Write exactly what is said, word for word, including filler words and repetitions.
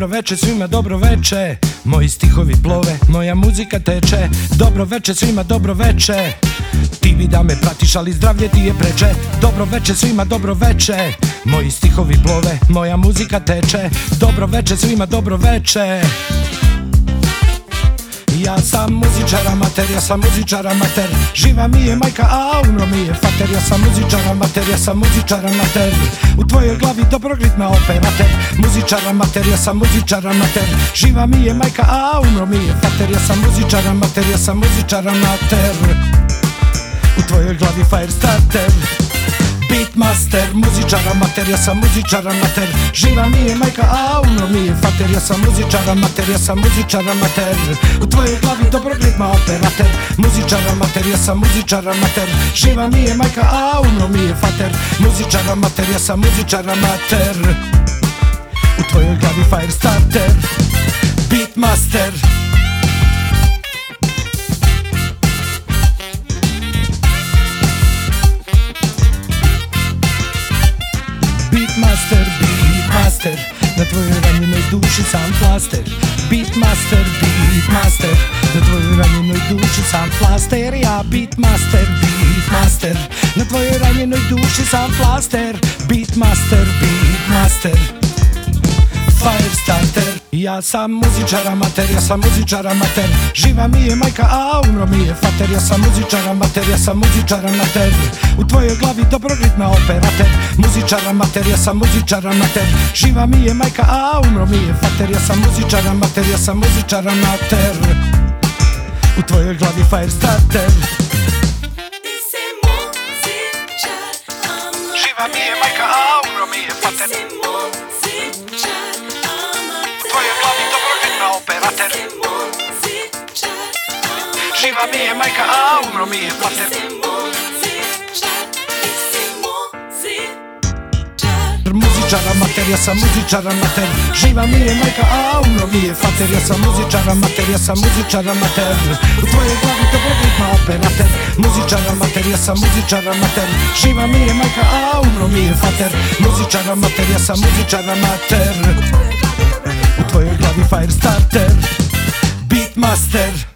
Dobro veče svima, dobro veče. Moji stihovi plove, moja muzika teče. Dobro veče svima, dobro veče. Ti bi da me pratiš, ali zdravlje ti je preče. Dobro veče svima, dobro veče. Moji stihovi plove, moja muzika teče. Dobro veče svima, dobro veče. Ja sam muzičar amater, ja sam muzičar amater. Živa mi je majka, a umro mi je fater. Ja sam muzičar amater, ja sam muzičar amater. U tvojoj glavi dobrog ritma operater. Muzičar amater, ja sam muzičar amater. Živa mi je majka, a umro mi je fater. Ja sam muzičar amater, ja sam muzičar amater. U tvojoj glavi fire starter. Beatmaster, muzičar amater, ja sam muzičar amater. Živa mi je majka, a umro mi je fater. Ja sam muzičar amater, ja sam muzičar amater. U tvojoj glavi dobrog ritma operater. Muzičar amater, ja sam muzičar amater. Živa mi je majka, a umro mi je fater. Muzičar amater, ja sam muzičar amater. U tvojoj glavi fire starter. Beatmaster. Beatmaster, Beatmaster. Na tvojoj ranjenoj duši sam flaster. Beatmaster, Beatmaster. Na tvojoj ranjenoj duši sam flaster. Ja Beatmaster, Beatmaster. Na tvojoj ranjenoj duši sam flaster. Beatmaster, Beatmaster. Fire starter. Ja sam muzičar amater, ja sam muzičar amater. Živa mi je majka, a umro mi je fater. Ja sam muzičar amater, ja sam muzičar amater. U tvojoj glavi dobrog ritma operater. Muzičar amater, ja sam muzičar amater. Živa mi je majka, a umro mi je fater. Ja sam muzičar amater, ja sam muzičar amater. U tvojoj glavi fire starter. Živa mi je majka, a umro mi je fater. Operater. Živa mi je majka, a umro mi je fater. Muzičar amater, ja sam muzičar amater. Živa mi je majka, a umro mi je fater. Ja sam muzičar amater, ja sam muzičar amater. U tvojoj glavi dobrog ritma operater. Muzičar amater, ja sam muzičar amater. Živa mi je majka, a umro mi je fater. Muzičar amater, ja sam muzičar amater. U tvojoj glavi fire starter. Beatmaster.